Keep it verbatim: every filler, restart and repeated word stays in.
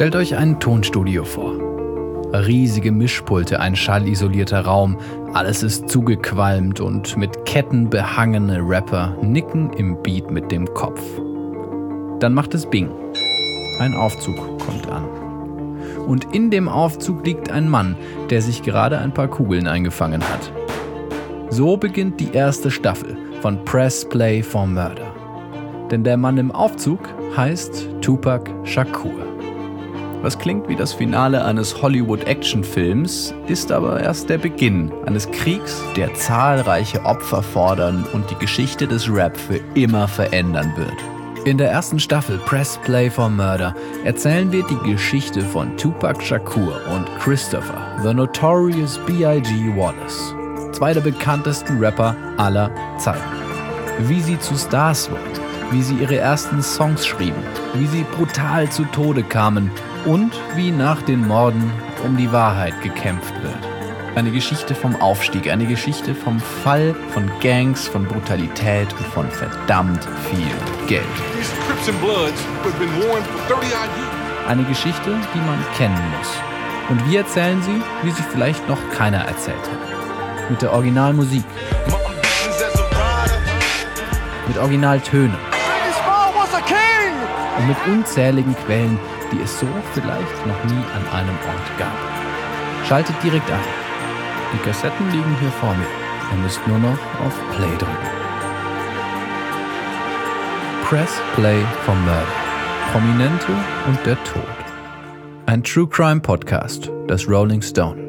Stellt euch ein Tonstudio vor. Riesige Mischpulte, ein schallisolierter Raum, alles ist zugequalmt und mit Ketten behangene Rapper nicken im Beat mit dem Kopf. Dann macht es Bing. Ein Aufzug kommt an. Und in dem Aufzug liegt ein Mann, der sich gerade ein paar Kugeln eingefangen hat. So beginnt die erste Staffel von Press Play for Murder. Denn der Mann im Aufzug heißt Tupac Shakur. Was klingt wie das Finale eines Hollywood-Actionfilms, ist aber erst der Beginn eines Kriegs, der zahlreiche Opfer fordern und die Geschichte des Rap für immer verändern wird. In der ersten Staffel Press Play for Murder erzählen wir die Geschichte von Tupac Shakur und Christopher, The Notorious B I G Wallace, zwei der bekanntesten Rapper aller Zeiten. Wie sie zu Stars wurden, wie sie ihre ersten Songs schrieben, wie sie brutal zu Tode kamen und wie nach den Morden um die Wahrheit gekämpft wird. Eine Geschichte vom Aufstieg, eine Geschichte vom Fall von Gangs, von Brutalität und von verdammt viel Geld. Eine Geschichte, die man kennen muss. Und wir erzählen sie, wie sie vielleicht noch keiner erzählt hat. Mit der Originalmusik. Mit Originaltönen. Und mit unzähligen Quellen, die es so vielleicht noch nie an einem Ort gab. Schaltet direkt ein. Die Kassetten liegen hier vor mir. Ihr müsst nur noch auf Play drücken. Press Play for Murder. Prominente und der Tod. Ein True Crime Podcast des Rolling Stone.